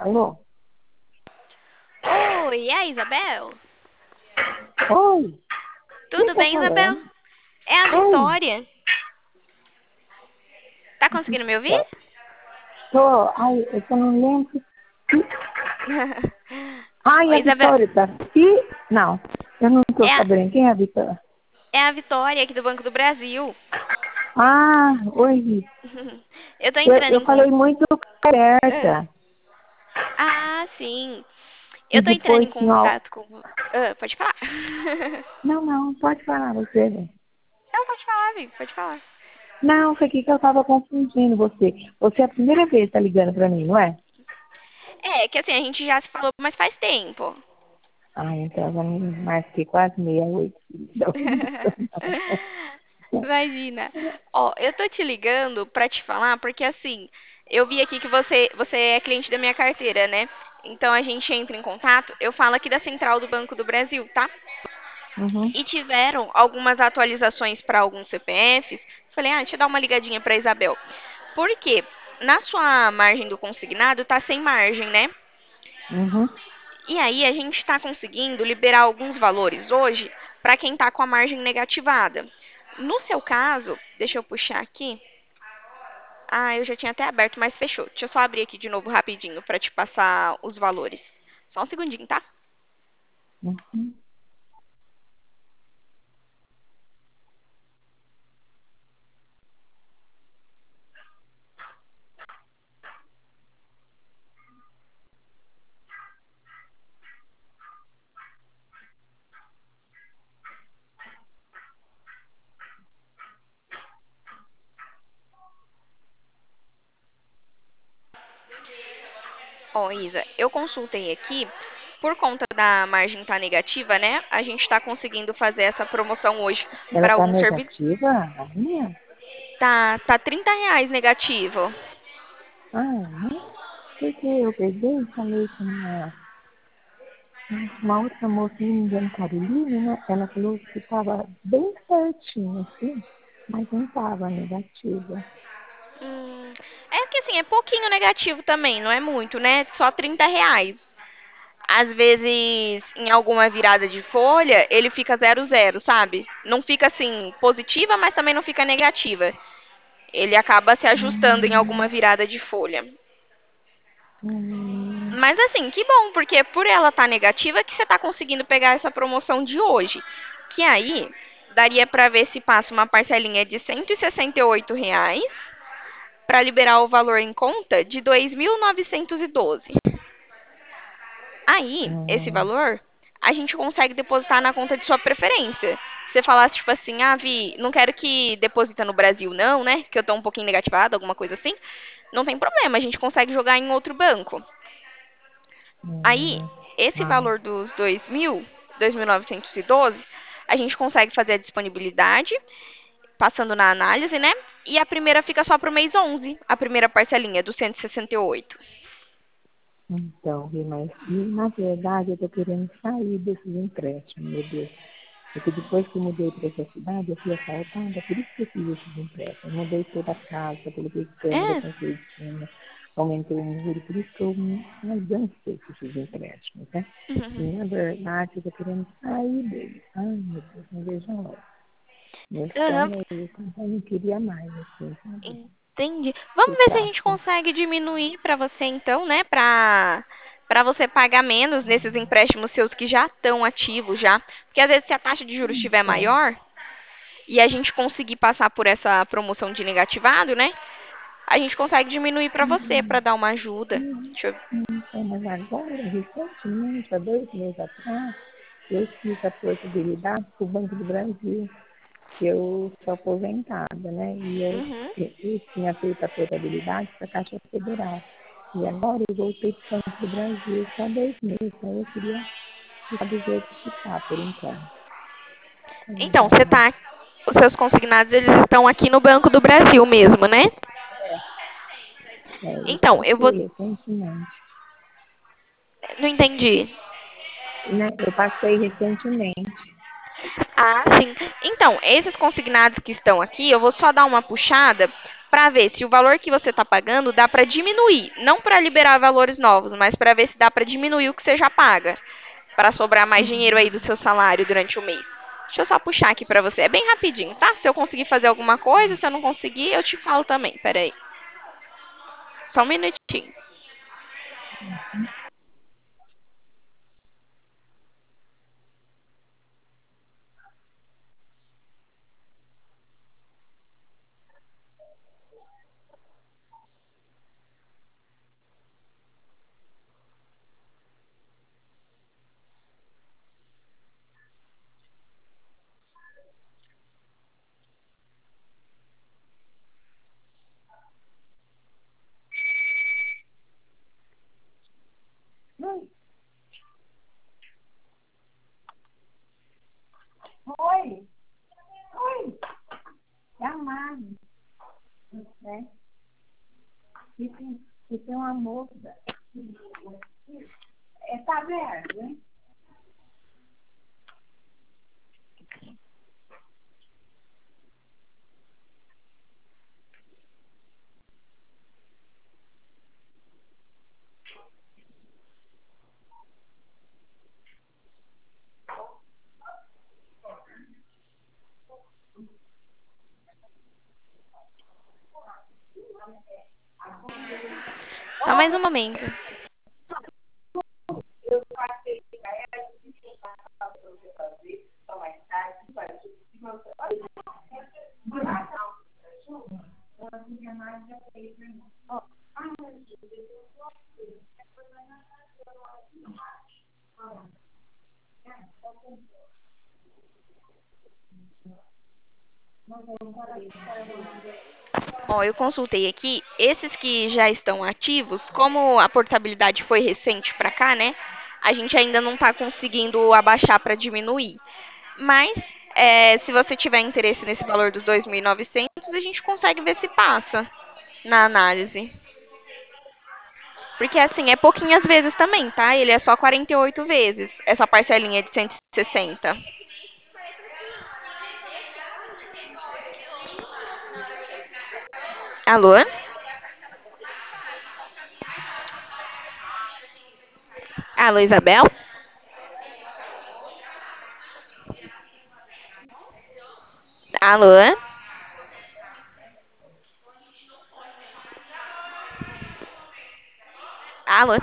Alô? Oi, é a Isabel? Oi? Quem Tudo tá bem, Isabel? falando? É a Oi? Vitória. Tá conseguindo me ouvir? Tô. Ai, eu só não lembro. Ai, Oi, a Isabel. Vitória tá aqui? Não, eu não tô É a, sabendo. Quem é a Vitória? é a Vitória aqui do Banco do Brasil. Ah, oi. Eu tô Eu, entrando eu em falei contato. muito aberta. Ah, sim. E Eu tô entrando depois em tinha... contato com. Pode falar. Não, pode falar você. Não, pode falar, amigo. Pode falar. Não, foi aqui que eu tava confundindo você. Você é a primeira vez que tá ligando pra mim, não é? É, que assim, a gente já se falou, mas faz tempo. Ah, então eu já me marquei quase 68. Imagina. Ó, eu tô te ligando pra te falar porque assim, eu vi aqui que você é cliente da minha carteira, né? Então a gente entra em contato, eu falo aqui da Central do Banco do Brasil, tá? Uhum, E tiveram algumas atualizações para alguns CPFs. Falei, deixa eu dar uma ligadinha pra Isabel. Por quê? Na sua margem do consignado tá sem margem, né? uhum, E aí a gente está conseguindo liberar alguns valores hoje para quem está com a margem negativada. No seu caso, deixa eu puxar aqui. Ah, eu já tinha até aberto, mas fechou. Deixa eu só abrir aqui de novo rapidinho para te passar os valores. Só um segundinho, tá? uhum. Ó, Isa, eu consultei aqui. Por conta da margem estar negativa, né? A gente está conseguindo fazer essa promoção hoje Ela para tá alguns serviços. negativa? A minha? Tá R$ 30 negativo. Ah, é? Porque eu peguei e falei com uma outra moça, se não me engano, Caroline, né? Ela falou que estava bem certinho, assim, mas não estava negativa. É que assim, é pouquinho negativo também, não é muito, né? Só R$ 30. Às vezes, em alguma virada de folha, ele fica 0,0, sabe? Não fica assim positiva, mas também não fica negativa. Ele acaba se ajustando em alguma Hum, virada de folha. hum, Mas assim, que bom, porque por ela estar negativa que você está conseguindo pegar essa promoção de hoje. Que aí daria para ver se passa uma parcelinha de R$ 168 para liberar o valor em conta de 2.912. Aí, esse hum, valor, a gente consegue depositar na conta de sua preferência. Você falasse, tipo assim, Vi, não quero que deposita no Brasil, não, né? Que eu tô um pouquinho negativada, alguma coisa assim. Não tem problema, a gente consegue jogar em outro banco. Aí, hum. esse Ah, valor dos 2.912, a gente consegue fazer a disponibilidade, passando na análise, né? E a primeira fica só pro mês 11, a primeira parcelinha, dos 168. então, mas na verdade eu estou querendo sair desses empréstimos, meu Deus. Porque depois que eu mudei para essa cidade, eu fui assaltada, por isso que eu fiz esses empréstimos. Eu mudei toda a casa, coloquei câmera É? com cortina, aumentei o muro, por isso que eu me dancei com esses empréstimos, né? E na verdade eu estou querendo sair deles. Ai, meu Deus, não vejo a hora. Meu Aham. sonho é esse, então eu não queria mais, assim, sabe? Entendi. Vamos ver se a Ficar gente assim. consegue diminuir para você então, né? Para você pagar menos nesses empréstimos seus que já estão ativos já. Porque às vezes se a taxa de juros estiver Então, maior e a gente conseguir passar por essa promoção de negativado, né? A gente consegue diminuir para você para dar uma ajuda. hum, Deixa eu... mas agora, recentemente, há 2 meses atrás, eu fiz a portabilidade para o Banco do Brasil, que eu sou aposentada, né? E Uhum. eu tinha feito a portabilidade para a Caixa Federal. E agora eu voltei para o Banco do Brasil só 2 meses, então eu queria ficar do jeito que está, por enquanto. Então, Então, os seus consignados eles estão aqui no Banco do Brasil mesmo, né? eu Então, eu vou. passei recentemente. Não entendi. Né? Eu passei recentemente. Ah, sim. Então, esses consignados que estão aqui, eu vou só dar uma puxada para ver se o valor que você está pagando dá para diminuir, não para liberar valores novos, mas para ver se dá para diminuir o que você já paga, para sobrar mais dinheiro aí do seu salário durante o mês. Deixa eu só puxar aqui para você. É bem rapidinho, tá? Se eu conseguir fazer alguma coisa, se eu não conseguir, eu te falo também. Peraí. Só um minutinho. Oi, oi, é a Mari, né? E tem uma moça. Tá aberto, né? Só mais um momento. Ó, eu consultei aqui, esses que já estão ativos, como a portabilidade foi recente para cá, né? A gente ainda não está conseguindo abaixar para diminuir. Mas, se você tiver interesse nesse valor dos 2.900, a gente consegue ver se passa na análise. Porque, assim, é pouquinhas vezes também, tá? Ele é só 48 vezes, essa parcelinha de 160. Alô? Alô, Isabel? Alô? Alô?